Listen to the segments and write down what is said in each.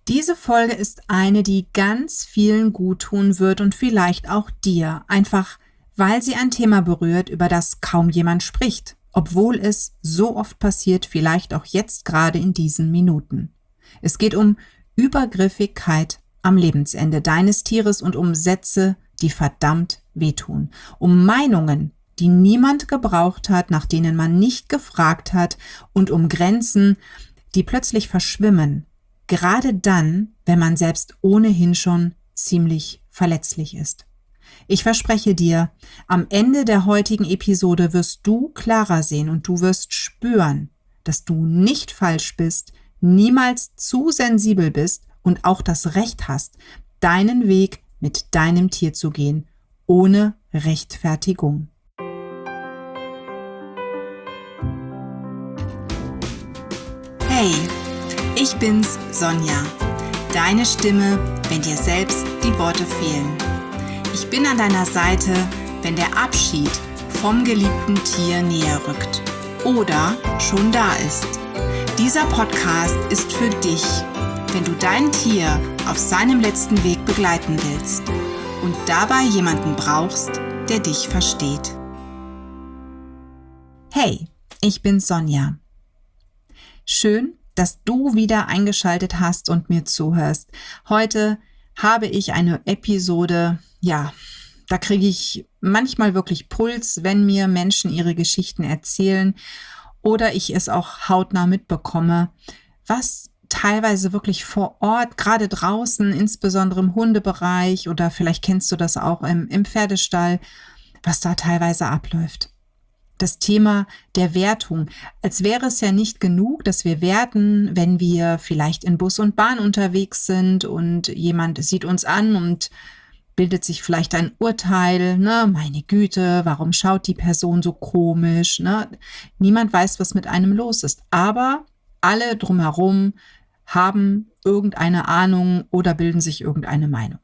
Diese Folge ist eine, die ganz vielen gut tun wird und vielleicht auch dir, einfach weil sie ein Thema berührt, über das kaum jemand spricht, obwohl es so oft passiert, vielleicht auch jetzt gerade in diesen Minuten. Es geht um Übergriffigkeit am Lebensende deines Tieres und um Sätze, die verdammt wehtun, um Meinungen, die niemand gebraucht hat, nach denen man nicht gefragt hat, und um Grenzen, die plötzlich verschwimmen. Gerade dann, wenn man selbst ohnehin schon ziemlich verletzlich ist. Ich verspreche dir, am Ende der heutigen Episode wirst du klarer sehen und du wirst spüren, dass du nicht falsch bist, niemals zu sensibel bist und auch das Recht hast, deinen Weg mit deinem Tier zu gehen, ohne Rechtfertigung. Hey! Ich bin's, Sonja, deine Stimme, wenn dir selbst die Worte fehlen. Ich bin an deiner Seite, wenn der Abschied vom geliebten Tier näher rückt oder schon da ist. Dieser Podcast ist für dich, wenn du dein Tier auf seinem letzten Weg begleiten willst und dabei jemanden brauchst, der dich versteht. Hey, ich bin Sonja. Schön, dass du wieder eingeschaltet hast und mir zuhörst. Heute habe ich eine Episode, da kriege ich manchmal wirklich Puls, wenn mir Menschen ihre Geschichten erzählen oder ich es auch hautnah mitbekomme, was teilweise wirklich vor Ort, gerade draußen, insbesondere im Hundebereich oder vielleicht kennst du das auch im Pferdestall, was da teilweise abläuft. Das Thema der Wertung, als wäre es ja nicht genug, dass wir werten, wenn wir vielleicht in Bus und Bahn unterwegs sind und jemand sieht uns an und bildet sich vielleicht ein Urteil, meine Güte, warum schaut die Person so komisch, Niemand weiß, was mit einem los ist, aber alle drumherum haben irgendeine Ahnung oder bilden sich irgendeine Meinung.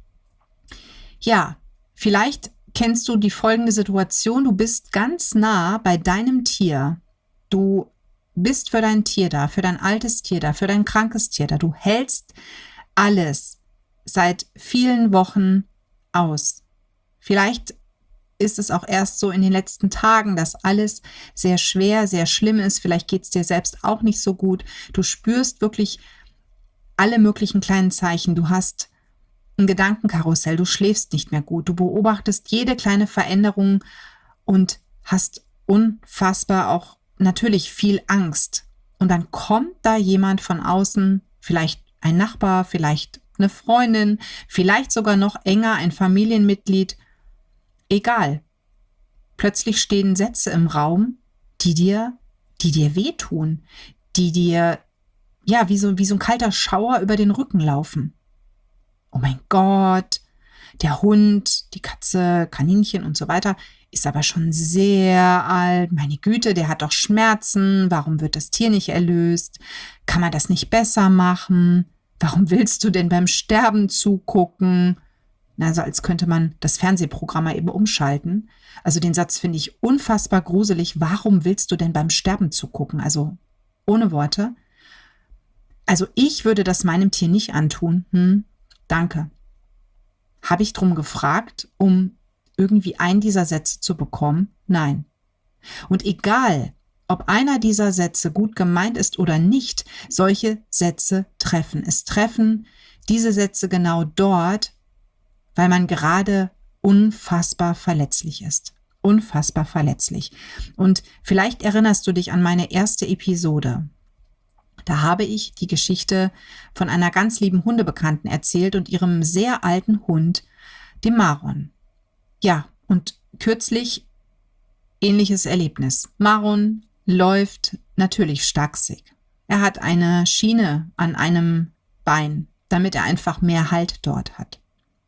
Ja, vielleicht kennst du die folgende Situation: Du bist ganz nah bei deinem Tier. Du bist für dein Tier da, für dein altes Tier da, für dein krankes Tier da. Du hältst alles seit vielen Wochen aus. Vielleicht ist es auch erst so in den letzten Tagen, dass alles sehr schwer, sehr schlimm ist. Vielleicht geht es dir selbst auch nicht so gut. Du spürst wirklich alle möglichen kleinen Zeichen. Du hast ein Gedankenkarussell, du schläfst nicht mehr gut, du beobachtest jede kleine Veränderung und hast unfassbar auch natürlich viel Angst. Und dann kommt da jemand von außen, vielleicht ein Nachbar, vielleicht eine Freundin, vielleicht sogar noch enger ein Familienmitglied, egal. Plötzlich stehen Sätze im Raum, die dir wehtun, die dir wie so ein kalter Schauer über den Rücken laufen. Oh mein Gott, der Hund, die Katze, Kaninchen und so weiter ist aber schon sehr alt. Meine Güte, der hat doch Schmerzen. Warum wird das Tier nicht erlöst? Kann man das nicht besser machen? Warum willst du denn beim Sterben zugucken? Also als könnte man das Fernsehprogramm mal eben umschalten. Also den Satz finde ich unfassbar gruselig. Warum willst du denn beim Sterben zugucken? Also ohne Worte. Also ich würde das meinem Tier nicht antun. Danke. Habe ich drum gefragt, um irgendwie einen dieser Sätze zu bekommen? Nein. Und egal, ob einer dieser Sätze gut gemeint ist oder nicht, solche Sätze treffen. Es treffen diese Sätze genau dort, weil man gerade unfassbar verletzlich ist. Unfassbar verletzlich. Und vielleicht erinnerst du dich an meine erste Episode. Da habe ich die Geschichte von einer ganz lieben Hundebekannten erzählt und ihrem sehr alten Hund, dem Maron. Ja, und kürzlich ähnliches Erlebnis. Maron läuft natürlich starksig. Er hat eine Schiene an einem Bein, damit er einfach mehr Halt dort hat.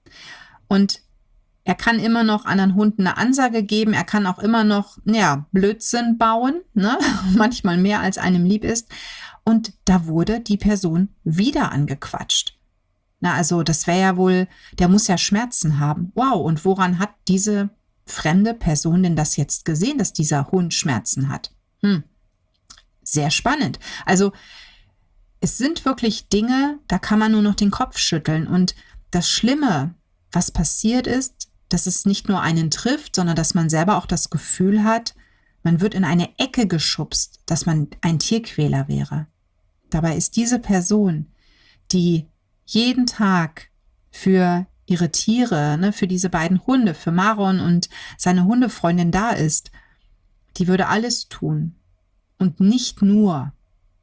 Und er kann immer noch anderen Hunden eine Ansage geben, er kann auch immer noch Blödsinn bauen, manchmal mehr als einem lieb ist. Und da wurde die Person wieder angequatscht. Also das wäre ja wohl, der muss ja Schmerzen haben. Wow, und woran hat diese fremde Person denn das jetzt gesehen, dass dieser Hund Schmerzen hat? Sehr spannend. Also Es sind wirklich Dinge, da kann man nur noch den Kopf schütteln. Und das Schlimme, was passiert ist, dass es nicht nur einen trifft, sondern dass man selber auch das Gefühl hat, man wird in eine Ecke geschubst, dass man ein Tierquäler wäre. Dabei ist diese Person, die jeden Tag für ihre Tiere, für diese beiden Hunde, für Maron und seine Hundefreundin da ist, die würde alles tun. Und nicht nur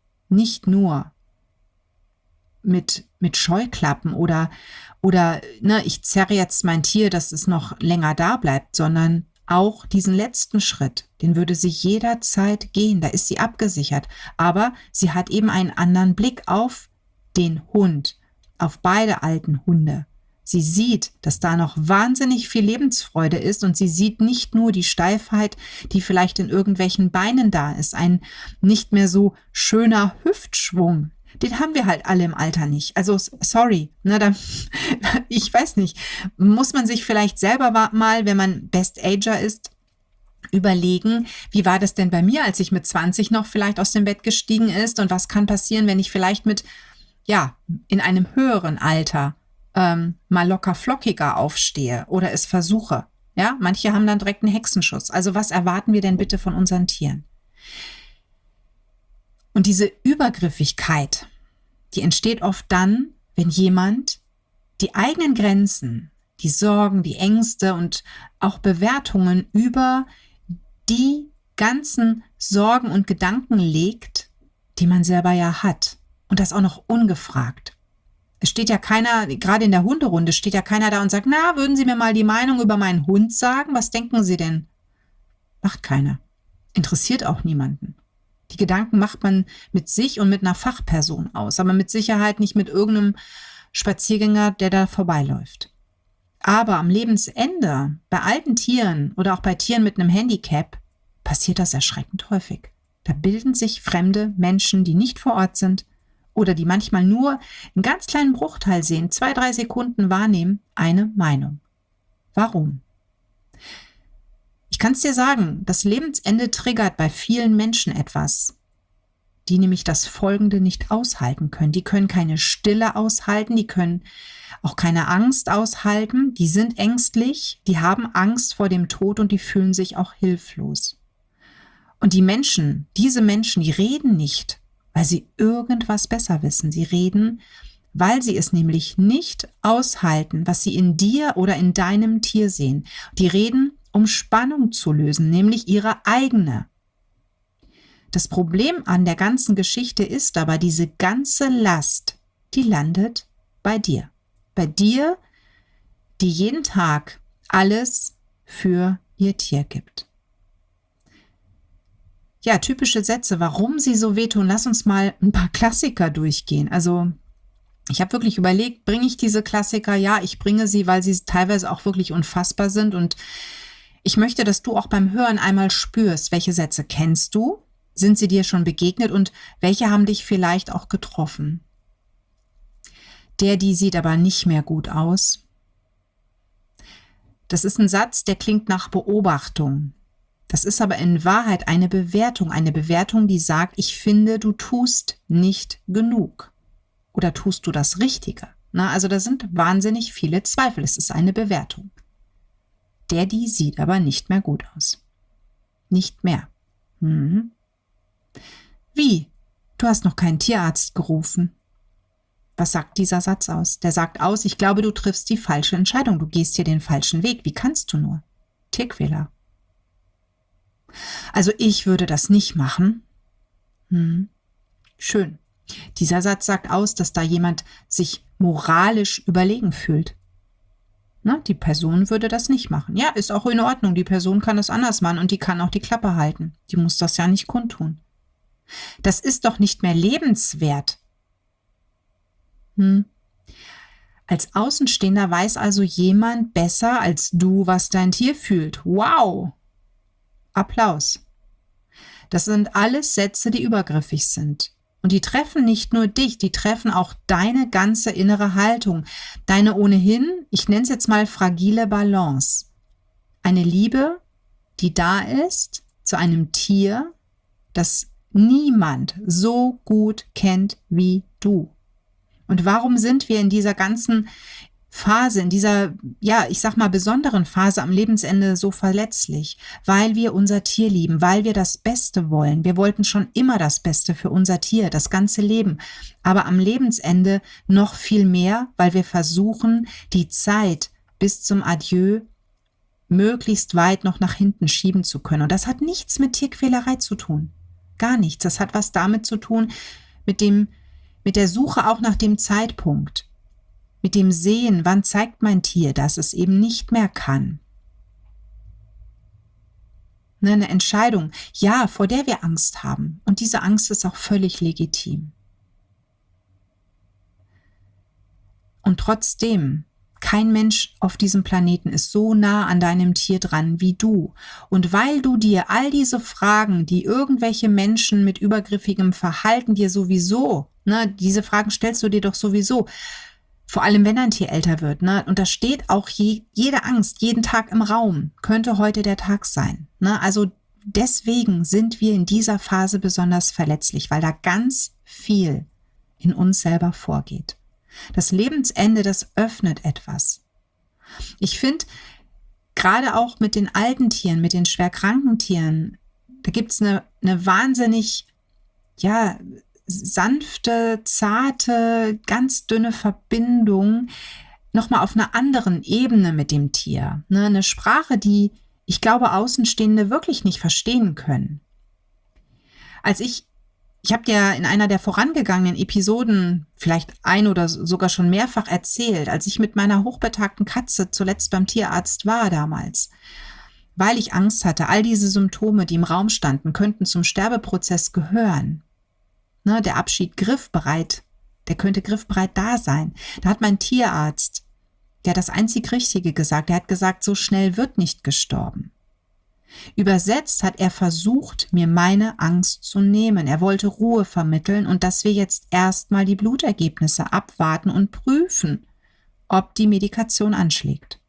mit Scheuklappen oder ich zerre jetzt mein Tier, dass es noch länger da bleibt, sondern auch diesen letzten Schritt, den würde sie jederzeit gehen, da ist sie abgesichert. Aber sie hat eben einen anderen Blick auf den Hund, auf beide alten Hunde. Sie sieht, dass da noch wahnsinnig viel Lebensfreude ist und sie sieht nicht nur die Steifheit, die vielleicht in irgendwelchen Beinen da ist, ein nicht mehr so schöner Hüftschwung. Den haben wir halt alle im Alter nicht. Also sorry, ich weiß nicht, muss man sich vielleicht selber mal, wenn man Best Ager ist, überlegen, wie war das denn bei mir, als ich mit 20 noch vielleicht aus dem Bett gestiegen ist und was kann passieren, wenn ich vielleicht in einem höheren Alter mal locker flockiger aufstehe oder es versuche. Ja, manche haben dann direkt einen Hexenschuss. Also was erwarten wir denn bitte von unseren Tieren? Und diese Übergriffigkeit, die entsteht oft dann, wenn jemand die eigenen Grenzen, die Sorgen, die Ängste und auch Bewertungen über die ganzen Sorgen und Gedanken legt, die man selber ja hat. Und das auch noch ungefragt. Es steht ja keiner, gerade in der Hunderunde steht ja keiner da und sagt, würden Sie mir mal die Meinung über meinen Hund sagen? Was denken Sie denn? Macht keiner. Interessiert auch niemanden. Die Gedanken macht man mit sich und mit einer Fachperson aus, aber mit Sicherheit nicht mit irgendeinem Spaziergänger, der da vorbeiläuft. Aber am Lebensende, bei alten Tieren oder auch bei Tieren mit einem Handicap, passiert das erschreckend häufig. Da bilden sich fremde Menschen, die nicht vor Ort sind oder die manchmal nur einen ganz kleinen Bruchteil sehen, 2-3 Sekunden wahrnehmen, eine Meinung. Warum? Ich kann es dir sagen, das Lebensende triggert bei vielen Menschen etwas, die nämlich das Folgende nicht aushalten können. Die können keine Stille aushalten, die können auch keine Angst aushalten, die sind ängstlich, die haben Angst vor dem Tod und die fühlen sich auch hilflos. Und diese Menschen, die reden nicht, weil sie irgendwas besser wissen. Sie reden, weil sie es nämlich nicht aushalten, was sie in dir oder in deinem Tier sehen. Die reden, um Spannung zu lösen, nämlich ihre eigene. Das Problem an der ganzen Geschichte ist aber, diese ganze Last, die landet bei dir. Bei dir, die jeden Tag alles für ihr Tier gibt. Ja, typische Sätze, warum sie so wehtun. Lass uns mal ein paar Klassiker durchgehen. Also ich habe wirklich überlegt, bringe ich diese Klassiker? Ja, ich bringe sie, weil sie teilweise auch wirklich unfassbar sind. Und ich möchte, dass du auch beim Hören einmal spürst, welche Sätze kennst du? Sind sie dir schon begegnet und welche haben dich vielleicht auch getroffen? Die sieht aber nicht mehr gut aus. Das ist ein Satz, der klingt nach Beobachtung. Das ist aber in Wahrheit eine Bewertung, die sagt, ich finde, du tust nicht genug. Oder tust du das Richtige? Also da sind wahnsinnig viele Zweifel. Es ist eine Bewertung. Die sieht aber nicht mehr gut aus. Nicht mehr. Wie? Du hast noch keinen Tierarzt gerufen. Was sagt dieser Satz aus? Der sagt aus, ich glaube, du triffst die falsche Entscheidung. Du gehst hier den falschen Weg. Wie kannst du nur? Tierquäler. Also ich würde das nicht machen. Schön. Dieser Satz sagt aus, dass da jemand sich moralisch überlegen fühlt. Die Person würde das nicht machen. Ja, ist auch in Ordnung. Die Person kann das anders machen und die kann auch die Klappe halten. Die muss das ja nicht kundtun. Das ist doch nicht mehr lebenswert. Als Außenstehender weiß also jemand besser als du, was dein Tier fühlt. Wow! Applaus. Das sind alles Sätze, die übergriffig sind. Und die treffen nicht nur dich, die treffen auch deine ganze innere Haltung. Deine ohnehin, ich nenne es jetzt mal fragile Balance. Eine Liebe, die da ist zu einem Tier, das niemand so gut kennt wie Du. Und warum sind wir in dieser ganzen Phase, in dieser, ja, ich sag mal, besonderen Phase am Lebensende so verletzlich? Weil wir unser Tier lieben, weil wir das Beste wollen. Wir wollten schon immer das Beste für unser Tier, das ganze Leben. Aber am Lebensende noch viel mehr, weil wir versuchen, die Zeit bis zum Adieu möglichst weit noch nach hinten schieben zu können. Und das hat nichts mit Tierquälerei zu tun. Gar nichts. Das hat was damit zu tun, mit der Suche auch nach dem Zeitpunkt. Mit dem Sehen, wann zeigt mein Tier, dass es eben nicht mehr kann. Eine Entscheidung, ja, vor der wir Angst haben. Und diese Angst ist auch völlig legitim. Und trotzdem, kein Mensch auf diesem Planeten ist so nah an deinem Tier dran wie du. Und weil du dir all diese Fragen, die irgendwelche Menschen mit übergriffigem Verhalten dir sowieso, diese Fragen stellst du dir doch sowieso, vor allem wenn ein Tier älter wird, und da steht auch jede Angst jeden Tag im Raum, könnte heute der Tag sein. Also deswegen sind wir in dieser Phase besonders verletzlich, weil da ganz viel in uns selber vorgeht. Das Lebensende, das öffnet etwas. Ich finde, gerade auch mit den alten Tieren, mit den schwerkranken Tieren, da gibt es eine wahnsinnig, sanfte, zarte, ganz dünne Verbindung, nochmal auf einer anderen Ebene mit dem Tier. Eine Sprache, die, ich glaube, Außenstehende wirklich nicht verstehen können. Ich habe dir in einer der vorangegangenen Episoden vielleicht ein oder sogar schon mehrfach erzählt, als ich mit meiner hochbetagten Katze zuletzt beim Tierarzt war damals, weil ich Angst hatte, all diese Symptome, die im Raum standen, könnten zum Sterbeprozess gehören. Der Abschied griffbereit, der könnte griffbereit da sein. Da hat mein Tierarzt, der hat das einzig Richtige gesagt, der hat gesagt, so schnell wird nicht gestorben. Übersetzt hat er versucht, mir meine Angst zu nehmen. Er wollte Ruhe vermitteln und dass wir jetzt erstmal die Blutergebnisse abwarten und prüfen, ob die Medikation anschlägt.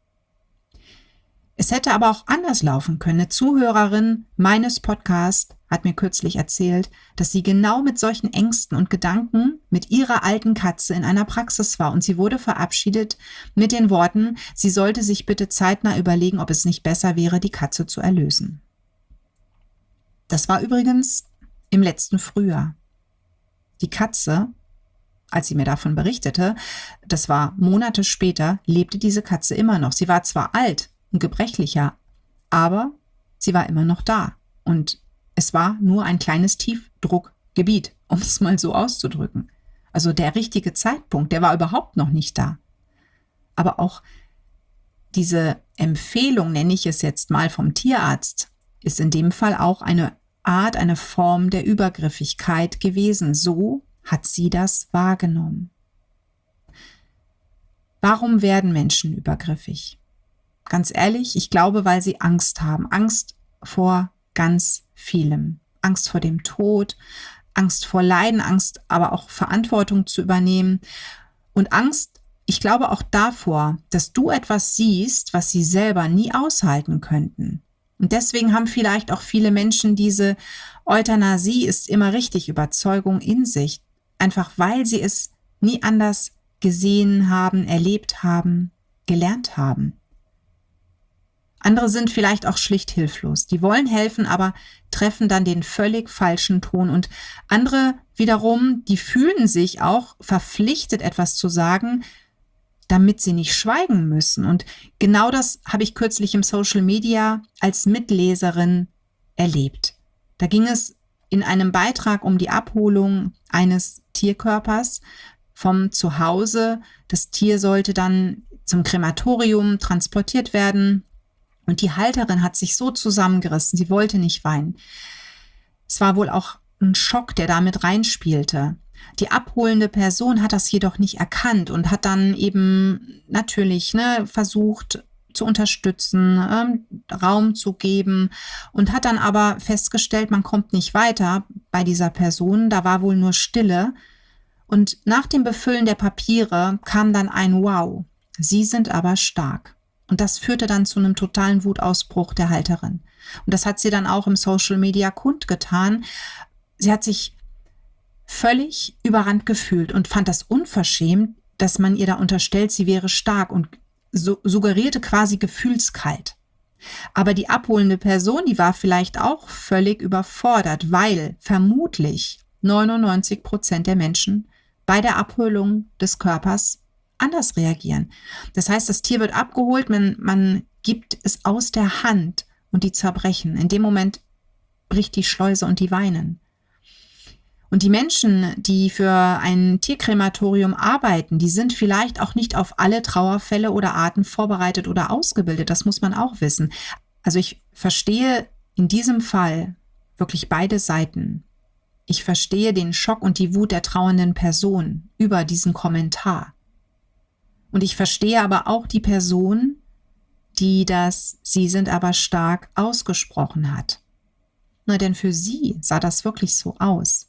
Es hätte aber auch anders laufen können. Eine Zuhörerin meines Podcasts hat mir kürzlich erzählt, dass sie genau mit solchen Ängsten und Gedanken mit ihrer alten Katze in einer Praxis war und sie wurde verabschiedet mit den Worten, sie sollte sich bitte zeitnah überlegen, ob es nicht besser wäre, die Katze zu erlösen. Das war übrigens im letzten Frühjahr. Die Katze, als sie mir davon berichtete, das war Monate später, lebte diese Katze immer noch. Sie war zwar alt und gebrechlicher, aber sie war immer noch da. Und es war nur ein kleines Tiefdruckgebiet, um es mal so auszudrücken. Also der richtige Zeitpunkt, der war überhaupt noch nicht da. Aber auch diese Empfehlung, nenne ich es jetzt mal vom Tierarzt, ist in dem Fall auch eine Art, eine Form der Übergriffigkeit gewesen. So hat sie das wahrgenommen. Warum werden Menschen übergriffig? Ganz ehrlich, ich glaube, weil sie Angst haben. Angst vor ganz vielem. Angst vor dem Tod, Angst vor Leiden, Angst aber auch Verantwortung zu übernehmen und Angst, ich glaube auch davor, dass du etwas siehst, was sie selber nie aushalten könnten. Und deswegen haben vielleicht auch viele Menschen diese Euthanasie ist immer richtig Überzeugung in sich, einfach weil sie es nie anders gesehen haben, erlebt haben, gelernt haben. Andere sind vielleicht auch schlicht hilflos. Die wollen helfen, aber treffen dann den völlig falschen Ton. Und andere wiederum, die fühlen sich auch verpflichtet, etwas zu sagen, damit sie nicht schweigen müssen. Und genau das habe ich kürzlich im Social Media als Mitleserin erlebt. Da ging es in einem Beitrag um die Abholung eines Tierkörpers vom Zuhause. Das Tier sollte dann zum Krematorium transportiert werden. Und die Halterin hat sich so zusammengerissen, sie wollte nicht weinen. Es war wohl auch ein Schock, der damit reinspielte. Die abholende Person hat das jedoch nicht erkannt und hat dann eben natürlich versucht zu unterstützen, Raum zu geben und hat dann aber festgestellt, man kommt nicht weiter bei dieser Person. Da war wohl nur Stille. Und nach dem Befüllen der Papiere kam dann ein Wow, Sie sind aber stark. Und das führte dann zu einem totalen Wutausbruch der Halterin. Und das hat sie dann auch im Social Media kundgetan. Sie hat sich völlig überrannt gefühlt und fand das unverschämt, dass man ihr da unterstellt, sie wäre stark und suggerierte quasi gefühlskalt. Aber die abholende Person, die war vielleicht auch völlig überfordert, weil vermutlich 99% der Menschen bei der Abholung des Körpers anders reagieren. Das heißt, das Tier wird abgeholt, man gibt es aus der Hand und die zerbrechen. In dem Moment bricht die Schleuse und die weinen. Und die Menschen, die für ein Tierkrematorium arbeiten, die sind vielleicht auch nicht auf alle Trauerfälle oder Arten vorbereitet oder ausgebildet. Das muss man auch wissen. Also ich verstehe in diesem Fall wirklich beide Seiten. Ich verstehe den Schock und die Wut der trauernden Person über diesen Kommentar. Und ich verstehe aber auch die Person, die das "Sie sind aber stark" ausgesprochen hat. Na, denn für sie sah das wirklich so aus.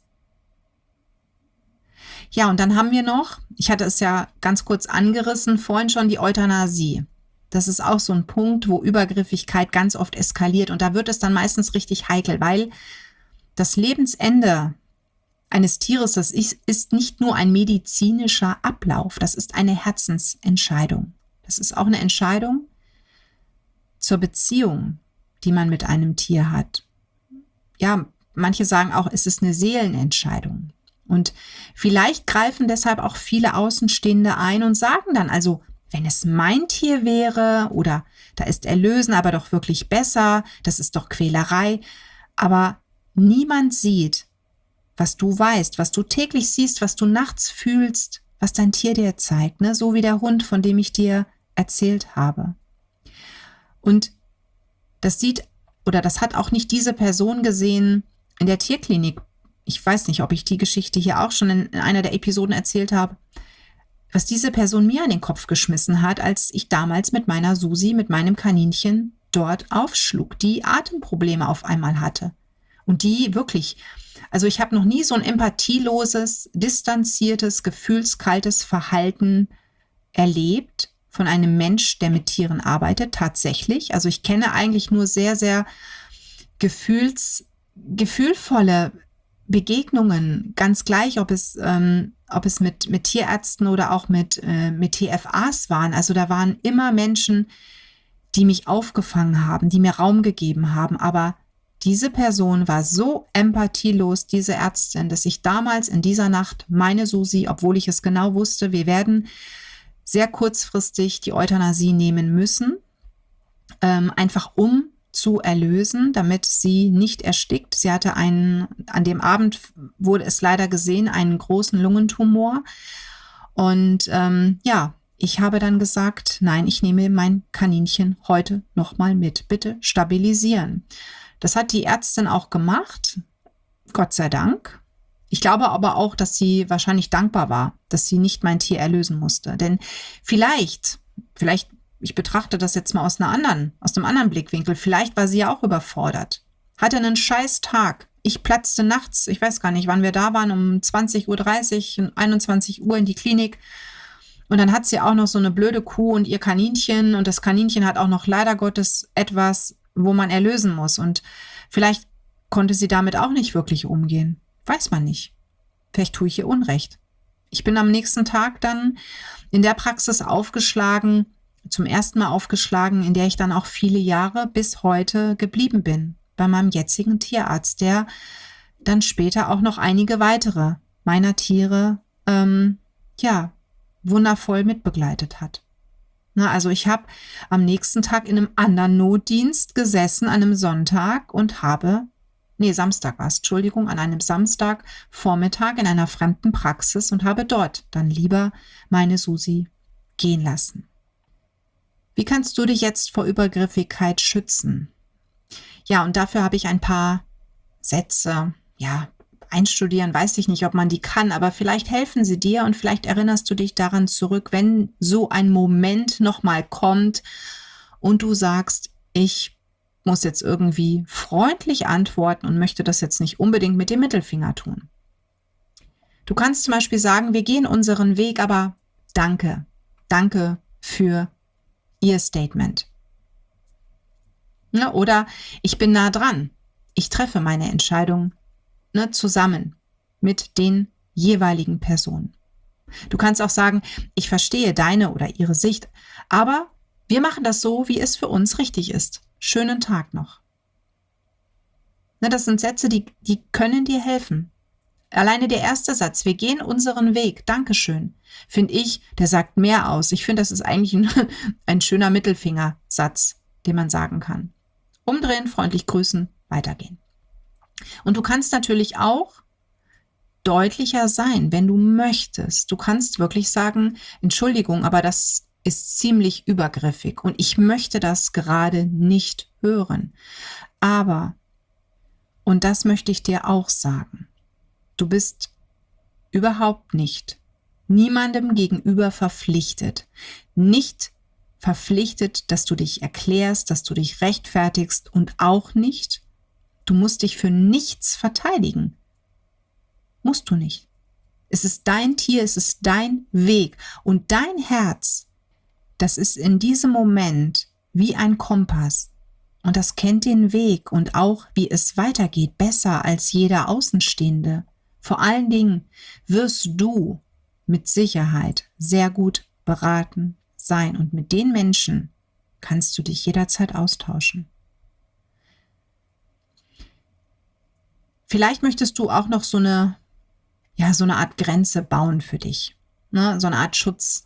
Ja, und dann haben wir noch, ich hatte es ja ganz kurz angerissen, vorhin schon die Euthanasie. Das ist auch so ein Punkt, wo Übergriffigkeit ganz oft eskaliert. Und da wird es dann meistens richtig heikel, weil das Lebensende eines Tieres, das ist nicht nur ein medizinischer Ablauf, das ist eine Herzensentscheidung. Das ist auch eine Entscheidung zur Beziehung, die man mit einem Tier hat. Ja, manche sagen auch, es ist eine Seelenentscheidung. Und vielleicht greifen deshalb auch viele Außenstehende ein und sagen dann, also wenn es mein Tier wäre oder da ist Erlösen aber doch wirklich besser, das ist doch Quälerei. Aber niemand sieht, was du weißt, was du täglich siehst, was du nachts fühlst, was dein Tier dir zeigt, ne? So wie der Hund, von dem ich dir erzählt habe. Und das hat auch nicht diese Person gesehen in der Tierklinik. Ich weiß nicht, ob ich die Geschichte hier auch schon in einer der Episoden erzählt habe, was diese Person mir an den Kopf geschmissen hat, als ich damals mit meiner Susi, mit meinem Kaninchen dort aufschlug, die Atemprobleme auf einmal hatte. Und die wirklich, also ich habe noch nie so ein empathieloses, distanziertes, gefühlskaltes Verhalten erlebt von einem Mensch, der mit Tieren arbeitet, tatsächlich. Also ich kenne eigentlich nur sehr, sehr gefühlvolle Begegnungen, ganz gleich, ob es mit Tierärzten oder auch mit TFAs waren. Also da waren immer Menschen, die mich aufgefangen haben, die mir Raum gegeben haben. Aber diese Person war so empathielos, diese Ärztin, dass ich damals in dieser Nacht meine Susi, obwohl ich es genau wusste, wir werden sehr kurzfristig die Euthanasie nehmen müssen, einfach um zu erlösen, damit sie nicht erstickt. Sie hatte an dem Abend wurde es leider gesehen, einen großen Lungentumor. Und ich habe dann gesagt, nein, ich nehme mein Kaninchen heute nochmal mit. Bitte stabilisieren. Das hat die Ärztin auch gemacht, Gott sei Dank. Ich glaube aber auch, dass sie wahrscheinlich dankbar war, dass sie nicht mein Tier erlösen musste. Denn vielleicht, ich betrachte das jetzt mal aus einem anderen Blickwinkel, vielleicht war sie ja auch überfordert. Hatte einen scheiß Tag. Ich platzte nachts, ich weiß gar nicht, wann wir da waren, um 20:30 Uhr, 21 Uhr in die Klinik. Und dann hat sie auch noch so eine blöde Kuh und ihr Kaninchen. Und das Kaninchen hat auch noch leider Gottes etwas, wo man erlösen muss. Und vielleicht konnte sie damit auch nicht wirklich umgehen. Weiß man nicht. Vielleicht tue ich ihr Unrecht. Ich bin am nächsten Tag dann in der Praxis zum ersten Mal aufgeschlagen, in der ich dann auch viele Jahre bis heute geblieben bin. Bei meinem jetzigen Tierarzt, der dann später auch noch einige weitere meiner Tiere, wundervoll mitbegleitet hat. Also ich habe am nächsten Tag in einem anderen Notdienst gesessen, an einem Sonntag und Samstag war es, Entschuldigung, an einem Samstagvormittag in einer fremden Praxis und habe dort dann lieber meine Susi gehen lassen. Wie kannst du dich jetzt vor Übergriffigkeit schützen? Ja, und dafür habe ich ein paar Sätze, einstudieren, weiß ich nicht, ob man die kann, aber vielleicht helfen sie dir und vielleicht erinnerst du dich daran zurück, wenn so ein Moment nochmal kommt und du sagst, ich muss jetzt irgendwie freundlich antworten und möchte das jetzt nicht unbedingt mit dem Mittelfinger tun. Du kannst zum Beispiel sagen, wir gehen unseren Weg, aber danke für Ihr Statement. Oder ich bin nah dran, ich treffe meine Entscheidung zusammen mit den jeweiligen Personen. Du kannst auch sagen, ich verstehe deine oder ihre Sicht, aber wir machen das so, wie es für uns richtig ist. Schönen Tag noch. Das sind Sätze, die können dir helfen. Alleine der erste Satz, wir gehen unseren Weg, Dankeschön, finde ich, der sagt mehr aus. Ich finde, das ist eigentlich ein schöner Mittelfingersatz, den man sagen kann. Umdrehen, freundlich grüßen, weitergehen. Und du kannst natürlich auch deutlicher sein, wenn du möchtest. Du kannst wirklich sagen, Entschuldigung, aber das ist ziemlich übergriffig und ich möchte das gerade nicht hören. Aber, und das möchte ich dir auch sagen, du bist überhaupt nicht niemandem gegenüber verpflichtet. Nicht verpflichtet, dass du dich erklärst, dass du dich rechtfertigst und auch nicht, du musst dich für nichts verteidigen. Musst du nicht. Es ist dein Tier, es ist dein Weg und dein Herz, das ist in diesem Moment wie ein Kompass und das kennt den Weg und auch, wie es weitergeht, besser als jeder Außenstehende. Vor allen Dingen wirst du mit Sicherheit sehr gut beraten sein und mit den Menschen kannst du dich jederzeit austauschen. Vielleicht möchtest du auch noch so eine Art Grenze bauen für dich, ne? So eine Art Schutz.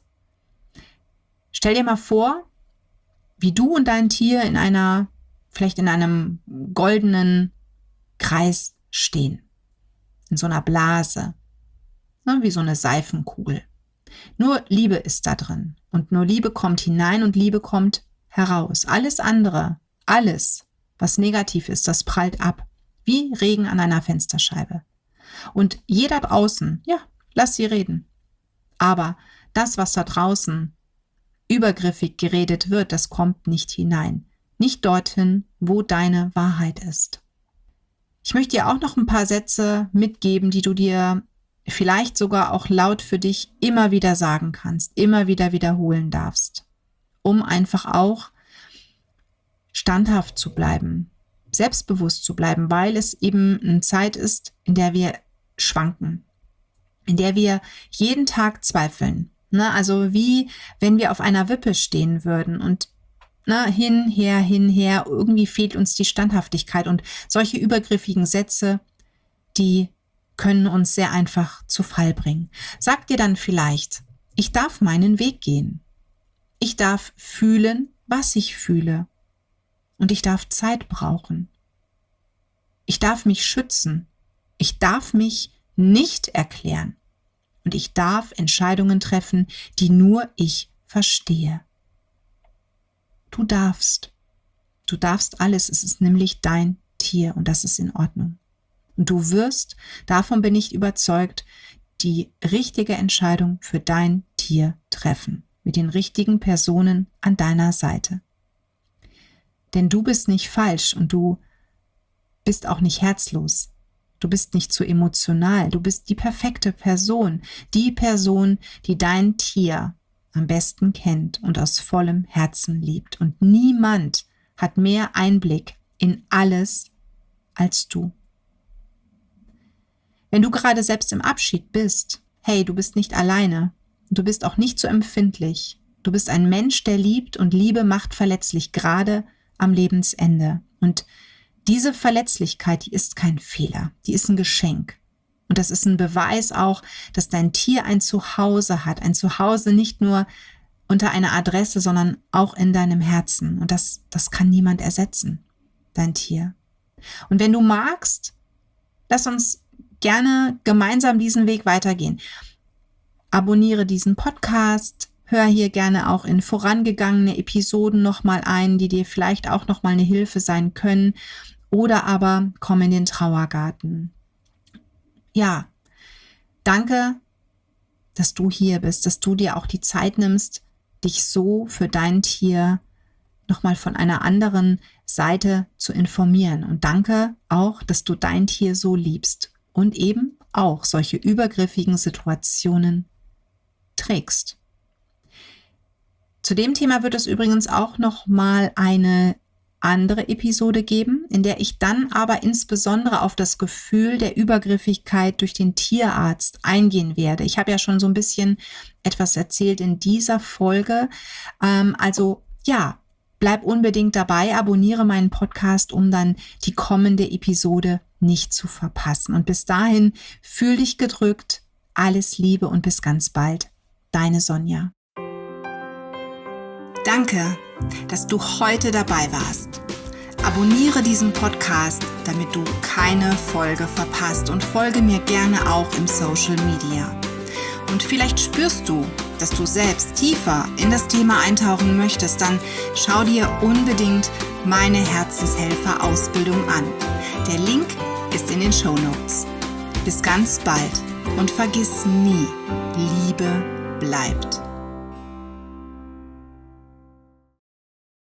Stell dir mal vor, wie du und dein Tier vielleicht in einem goldenen Kreis stehen, in so einer Blase, ne? Wie so eine Seifenkugel. Nur Liebe ist da drin und nur Liebe kommt hinein und Liebe kommt heraus. Alles andere, alles, was negativ ist, das prallt ab, wie Regen an einer Fensterscheibe. Und jeder draußen, ja, lass sie reden. Aber das, was da draußen übergriffig geredet wird, das kommt nicht hinein. Nicht dorthin, wo deine Wahrheit ist. Ich möchte dir auch noch ein paar Sätze mitgeben, die du dir vielleicht sogar auch laut für dich immer wieder sagen kannst, immer wieder wiederholen darfst, um einfach auch standhaft zu bleiben, selbstbewusst zu bleiben, weil es eben eine Zeit ist, in der wir schwanken, in der wir jeden Tag zweifeln. Also wie wenn wir auf einer Wippe stehen würden und hin, her, irgendwie fehlt uns die Standhaftigkeit und solche übergriffigen Sätze, die können uns sehr einfach zu Fall bringen. Sag dir dann vielleicht, ich darf meinen Weg gehen. Ich darf fühlen, was ich fühle. Und ich darf Zeit brauchen. Ich darf mich schützen. Ich darf mich nicht erklären. Und ich darf Entscheidungen treffen, die nur ich verstehe. Du darfst. Du darfst alles. Es ist nämlich dein Tier und das ist in Ordnung. Und du wirst, davon bin ich überzeugt, die richtige Entscheidung für dein Tier treffen. Mit den richtigen Personen an deiner Seite. Denn du bist nicht falsch und du bist auch nicht herzlos. Du bist nicht zu emotional. Du bist die perfekte Person. Die Person, die dein Tier am besten kennt und aus vollem Herzen liebt. Und niemand hat mehr Einblick in alles als du. Wenn du gerade selbst im Abschied bist, hey, du bist nicht alleine. Du bist auch nicht so empfindlich. Du bist ein Mensch, der liebt und Liebe macht verletzlich, gerade am Lebensende. Und diese Verletzlichkeit, die ist kein Fehler, die ist ein Geschenk. Und das ist ein Beweis auch, dass dein Tier ein Zuhause hat. Ein Zuhause nicht nur unter einer Adresse, sondern auch in deinem Herzen. Und das kann niemand ersetzen, dein Tier. Und wenn du magst, lass uns gerne gemeinsam diesen Weg weitergehen. Abonniere diesen Podcast, hör hier gerne auch in vorangegangene Episoden nochmal ein, die dir vielleicht auch nochmal eine Hilfe sein können. Oder aber komm in den Trauergarten. Ja, danke, dass du hier bist, dass du dir auch die Zeit nimmst, dich so für dein Tier nochmal von einer anderen Seite zu informieren. Und danke auch, dass du dein Tier so liebst und eben auch solche übergriffigen Situationen trägst. Zu dem Thema wird es übrigens auch noch mal eine andere Episode geben, in der ich dann aber insbesondere auf das Gefühl der Übergriffigkeit durch den Tierarzt eingehen werde. Ich habe ja schon so ein bisschen etwas erzählt in dieser Folge. Also ja, bleib unbedingt dabei, abonniere meinen Podcast, um dann die kommende Episode nicht zu verpassen. Und bis dahin, fühl dich gedrückt, alles Liebe und bis ganz bald. Deine Sonja. Danke, dass du heute dabei warst. Abonniere diesen Podcast, damit du keine Folge verpasst und folge mir gerne auch im Social Media. Und vielleicht spürst du, dass du selbst tiefer in das Thema eintauchen möchtest, dann schau dir unbedingt meine Herzenshelfer-Ausbildung an. Der Link ist in den Shownotes. Bis ganz bald und vergiss nie, Liebe bleibt.